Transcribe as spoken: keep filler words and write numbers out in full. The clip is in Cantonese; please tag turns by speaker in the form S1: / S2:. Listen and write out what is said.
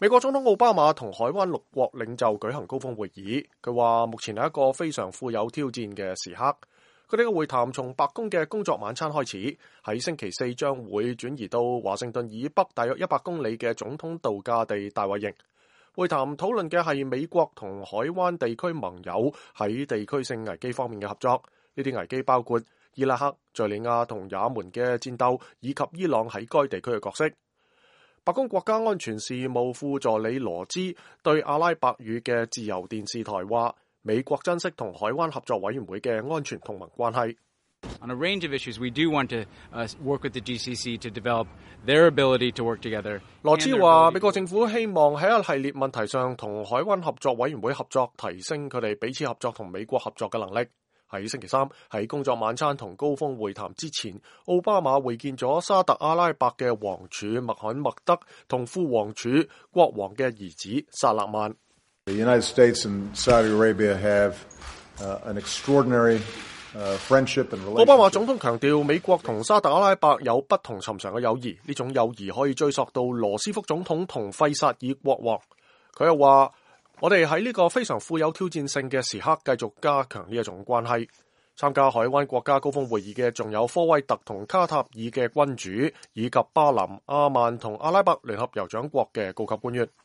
S1: 美國總統奧巴馬同海灣六國領袖舉行高峰會議，佢話目前係一個非常富有挑戰嘅時刻。佢哋嘅會談從白宮嘅工作晚餐開始，喺星期四將會轉移到華盛頓以北大約一百公里嘅總統度假地大衛營。會談討論嘅係美國同海灣地區盟友喺地區性危機方面嘅合作。呢啲危機包括伊拉克、敘利亞同也門嘅戰鬥，以及伊朗喺該地區嘅角色。白宮國家安全事務副助理羅茲對阿拉伯語嘅自由電視台話，美國珍惜同海灣合作委員會嘅安全同盟關係。
S2: On a range of issues, we do want to uh, work with the G C C to develop their ability to work together.
S1: 羅茲話，美國政府希望喺一系列問題上同海灣合作委員會合作，提升佢哋彼此合作同美國合作嘅能力。喺星期三，喺工作晚餐同高峰會談之前，奧巴馬會見咗沙特阿拉伯嘅王儲穆罕默德同副王儲國王嘅兒子薩勒曼。
S3: The United States and Saudi Arabia have uh, an extraordinary uh, friendship and relationship.
S1: 奧巴馬總統強調，美國同沙特阿拉伯有不同尋常嘅友誼，呢種友誼可以追溯到羅斯福總統同費薩爾國王。佢又話，我哋喺呢個非常富有挑戰性嘅時刻，繼續加強呢一種關係。參加海灣國家高峰會議嘅仲有科威特同卡塔爾嘅君主，以及巴林、阿曼同阿拉伯聯合酋長國嘅高級官員。